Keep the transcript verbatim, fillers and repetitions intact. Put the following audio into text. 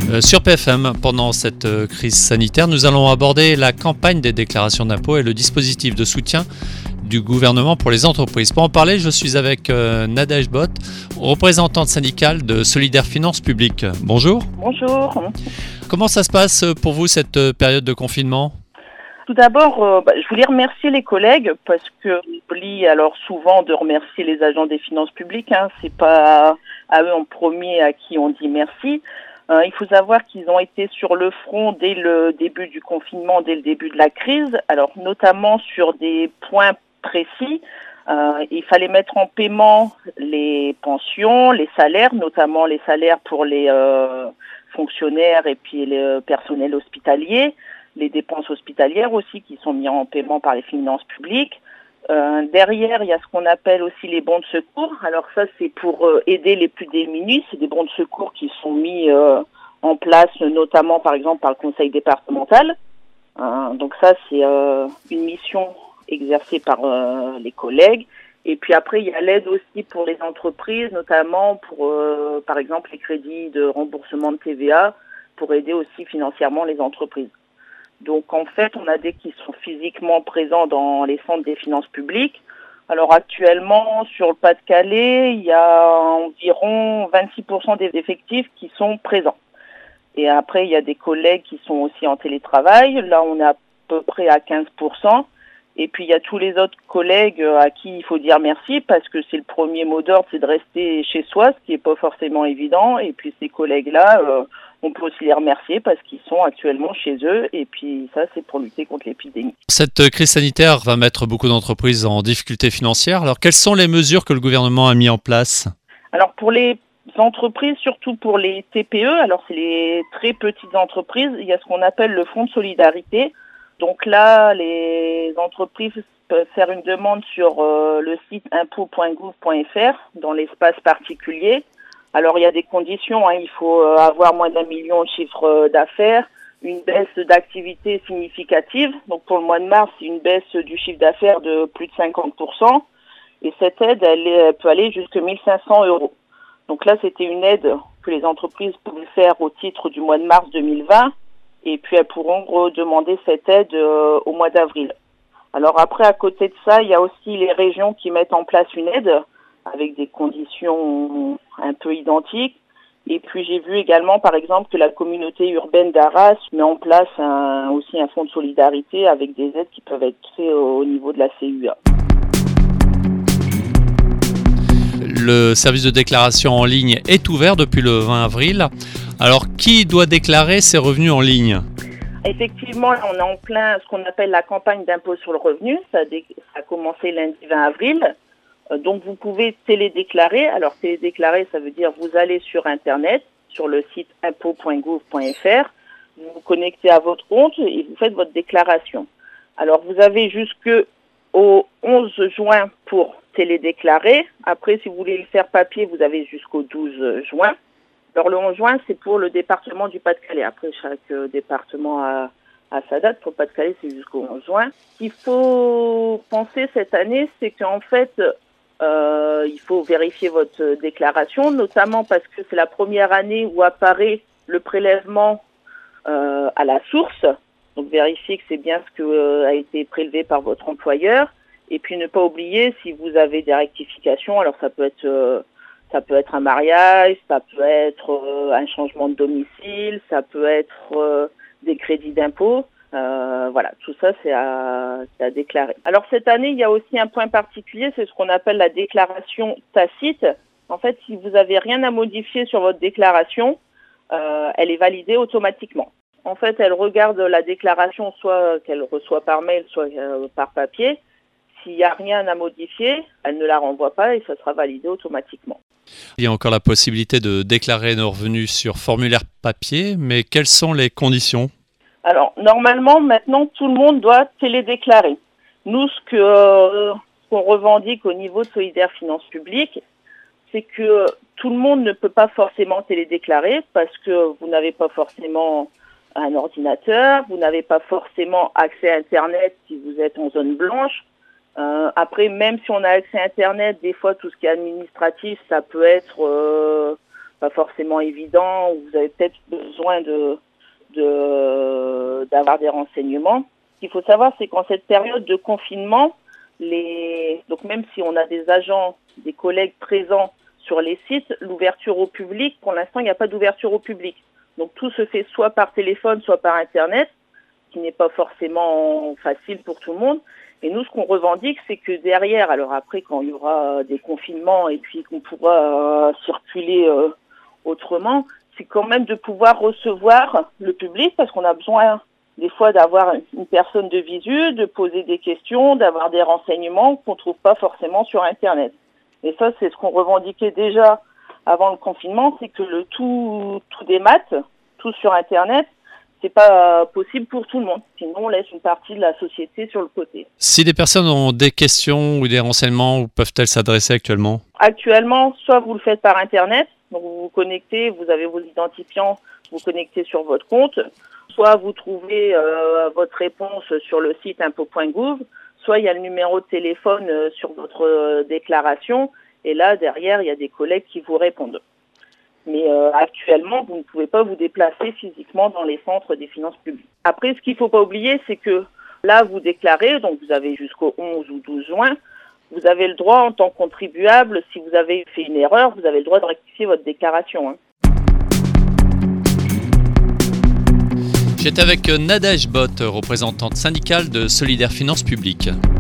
Euh, sur P F M, pendant cette euh, crise sanitaire, nous allons aborder la campagne des déclarations d'impôts et le dispositif de soutien du gouvernement pour les entreprises. Pour en parler, je suis avec euh, Nadège Bott, représentante syndicale de Solidaire Finances Publiques. Bonjour. Bonjour. Comment ça se passe pour vous cette euh, période de confinement ? Tout d'abord, euh, bah, je voulais remercier les collègues parce que j'oublie alors souvent de remercier les agents des finances publiques. Hein, c'est pas à eux en premier à qui on dit merci. Euh, il faut savoir qu'ils ont été sur le front dès le début du confinement, dès le début de la crise. Alors notamment sur des points précis. Euh, il fallait mettre en paiement les pensions, les salaires, notamment les salaires pour les euh, fonctionnaires et puis le personnel hospitalier, les dépenses hospitalières aussi qui sont mises en paiement par les finances publiques. Euh, derrière, il y a ce qu'on appelle aussi les bons de secours. Alors ça, c'est pour euh, aider les plus démunis. C'est des bons de secours qui sont mis euh, en place, notamment par exemple par le conseil départemental. Euh, donc ça, c'est euh, une mission exercée par euh, les collègues. Et puis après, il y a l'aide aussi pour les entreprises, notamment pour, euh, par exemple, les crédits de remboursement de T V A pour aider aussi financièrement les entreprises. Donc en fait, on a des qui sont physiquement présents dans les centres des finances publiques. Alors actuellement, sur le Pas-de-Calais, il y a environ vingt-six pour cent des effectifs qui sont présents. Et après, il y a des collègues qui sont aussi en télétravail. Là, on est à peu près à quinze pour cent. Et puis, il y a tous les autres collègues à qui il faut dire merci parce que c'est le premier mot d'ordre, c'est de rester chez soi, ce qui n'est pas forcément évident. Et puis, ces collègues-là, euh, on peut aussi les remercier parce qu'ils sont actuellement chez eux. Et puis, ça, c'est pour lutter contre l'épidémie. Cette crise sanitaire va mettre beaucoup d'entreprises en difficulté financière. Alors, quelles sont les mesures que le gouvernement a mises en place ? Alors, pour les entreprises, surtout pour les T P E, alors c'est les très petites entreprises, il y a ce qu'on appelle le fonds de solidarité. Donc là, les entreprises peuvent faire une demande sur euh, le site impôt point gouv point f r dans l'espace particulier. Alors il y a des conditions, hein, il faut euh, avoir moins d'un million de chiffre euh, d'affaires, une baisse d'activité significative. Donc pour le mois de mars, c'est une baisse du chiffre d'affaires de plus de cinquante pour cent. Et cette aide, elle, est, elle peut aller jusqu'à mille cinq cents euros. Donc là, c'était une aide que les entreprises pouvaient faire au titre du mois de mars deux mille vingt. Et puis elles pourront redemander cette aide euh, au mois d'avril. Alors après, à côté de ça, il y a aussi les régions qui mettent en place une aide avec des conditions un peu identiques. Et puis j'ai vu également, par exemple, que la communauté urbaine d'Arras met en place un, aussi un fonds de solidarité avec des aides qui peuvent être faites au niveau de la C U A. Le service de déclaration en ligne est ouvert depuis le vingt avril. Alors, qui doit déclarer ses revenus en ligne ? Effectivement, on est en plein ce qu'on appelle la campagne d'impôt sur le revenu. Ça a, dé... ça a commencé lundi vingt avril. Euh, donc, vous pouvez télédéclarer. Alors, télédéclarer, ça veut dire vous allez sur Internet, sur le site impôt point gouv point f r. Vous vous connectez à votre compte et vous faites votre déclaration. Alors, vous avez jusqu'au onze juin pour télédéclarer. Après, si vous voulez le faire papier, vous avez jusqu'au douze juin. Alors, le onze juin, c'est pour le département du Pas-de-Calais. Après, chaque euh, département a, a sa date. Pour le Pas-de-Calais, c'est jusqu'au onze juin. Ce qu'il faut penser cette année, c'est qu'en fait, euh, il faut vérifier votre déclaration, notamment parce que c'est la première année où apparaît le prélèvement euh, à la source. Donc, vérifiez que c'est bien ce qui euh, a été prélevé par votre employeur. Et puis, ne pas oublier, si vous avez des rectifications, alors ça peut être... Euh, Ça peut être un mariage, ça peut être euh, un changement de domicile, ça peut être euh, des crédits d'impôt. Euh, voilà, tout ça, c'est à, c'est à déclarer. Alors, cette année, il y a aussi un point particulier, c'est ce qu'on appelle la déclaration tacite. En fait, si vous n'avez rien à modifier sur votre déclaration, euh, elle est validée automatiquement. En fait, elle regarde la déclaration, soit qu'elle reçoit par mail, soit euh, par papier. S'il n'y a rien à modifier, elle ne la renvoie pas et ça sera validé automatiquement. Il y a encore la possibilité de déclarer nos revenus sur formulaire papier, mais quelles sont les conditions ? Alors, normalement, maintenant, tout le monde doit télédéclarer. Nous, ce que, euh, qu'on revendique au niveau de Solidaire Finances Publiques, c'est que tout le monde ne peut pas forcément télédéclarer parce que vous n'avez pas forcément un ordinateur, vous n'avez pas forcément accès à Internet si vous êtes en zone blanche. Euh, après, même si on a accès à Internet, des fois, tout ce qui est administratif, ça peut être euh, pas forcément évident, où vous avez peut-être besoin de, de, d'avoir des renseignements. Ce qu'il faut savoir, c'est qu'en cette période de confinement, les, donc même si on a des agents, des collègues présents sur les sites, l'ouverture au public, pour l'instant, il n'y a pas d'ouverture au public. Donc tout se fait soit par téléphone, soit par Internet, ce qui n'est pas forcément facile pour tout le monde. Et nous, ce qu'on revendique, c'est que derrière, alors après, quand il y aura des confinements et puis qu'on pourra euh, circuler euh, autrement, c'est quand même de pouvoir recevoir le public, parce qu'on a besoin des fois d'avoir une personne de visu, de poser des questions, d'avoir des renseignements qu'on ne trouve pas forcément sur Internet. Et ça, c'est ce qu'on revendiquait déjà avant le confinement, c'est que le tout, tout des maths, tout sur Internet, c'est pas possible pour tout le monde. Sinon, on laisse une partie de la société sur le côté. Si des personnes ont des questions ou des renseignements, où peuvent-elles s'adresser actuellement ? Actuellement, soit vous le faites par Internet, donc vous vous connectez, vous avez vos identifiants, vous connectez sur votre compte, soit vous trouvez euh, votre réponse sur le site impôts point gouv, soit il y a le numéro de téléphone euh, sur votre euh, déclaration, et là, derrière, il y a des collègues qui vous répondent. Mais euh, actuellement, vous ne pouvez pas vous déplacer physiquement dans les centres des finances publiques. Après, ce qu'il ne faut pas oublier, c'est que là, vous déclarez, donc vous avez jusqu'au onze ou douze juin, vous avez le droit en tant que contribuable, si vous avez fait une erreur, vous avez le droit de rectifier votre déclaration. Hein. J'étais avec Nadège Bott, représentante syndicale de Solidaires Finances Publiques.